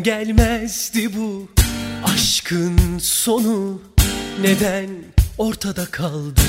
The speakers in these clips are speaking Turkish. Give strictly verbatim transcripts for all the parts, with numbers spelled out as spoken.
gelmezdi bu aşkın sonu, neden ortada kaldı?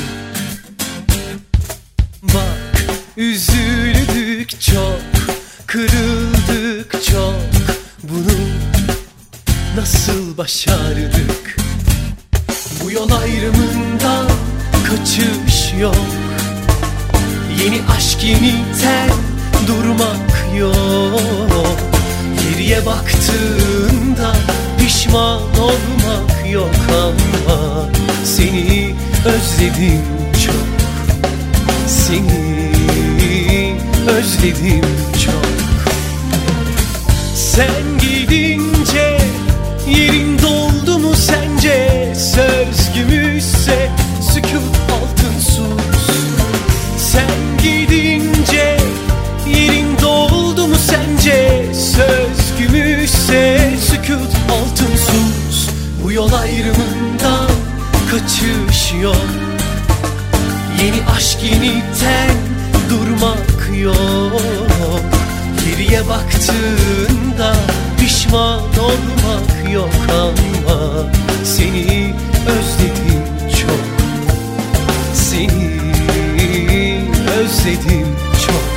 Bak üzüldük çok, kırıldık çok, bunu nasıl başardık? Bu yol ayrımından kaçış yok, yeni aşk yeniden durmak yok. Geriye baktığında pişman olmak yok ama seni özledim çok, seni özledim çok. Sen gidince yerin doldu mu sence? Söz gümüşse sükût altın sus. Sen gidince yerin doldu mu sence? Söz gümüşse sükût altın sus. Bu yol ayrımından kaçış yok, yeni aşk yeniden durmak yok. Geriye baktığında pişman olmak yok ama seni özledim çok, seni özledim çok.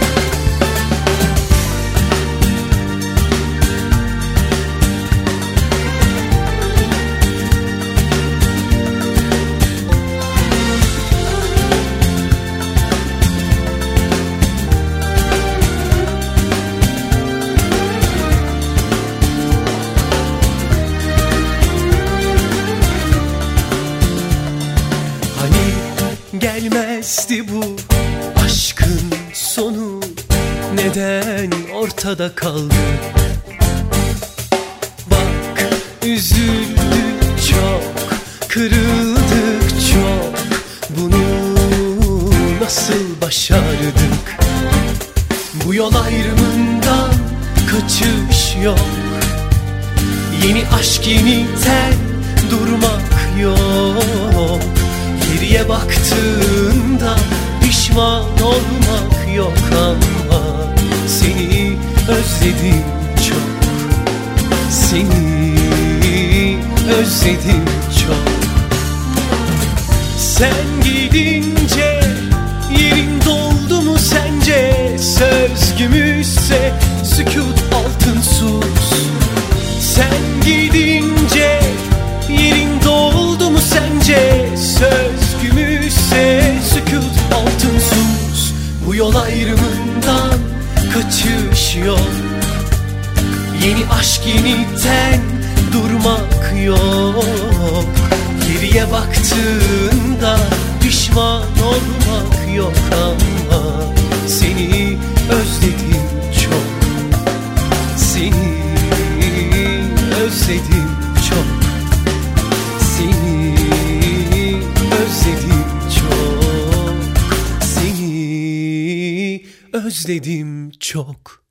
Gelmezdi bu aşkın sonu, neden ortada kaldı? Bak üzüldük çok, kırıldık çok, bunu nasıl başardık? Bu yol ayrımından kaçış yok, yeni aşk yeniden durmak yok. Geriye baktığında pişman olmak yok ama seni özledim çok, seni özledim çok. Sen gidince yerin doldu mu sence? Söz gümüşse sükût altın sus. Sen gidince yerin doldu mu sence? Söz gümüşse sükût altın sus. Bu yol ayrımından kaçış yok, yeni aşk yeniden durmak yok. Geriye baktığında pişman olmak yok ama seni özledim çok, seni özledim çok, seni özledim çok, seni özledim çok.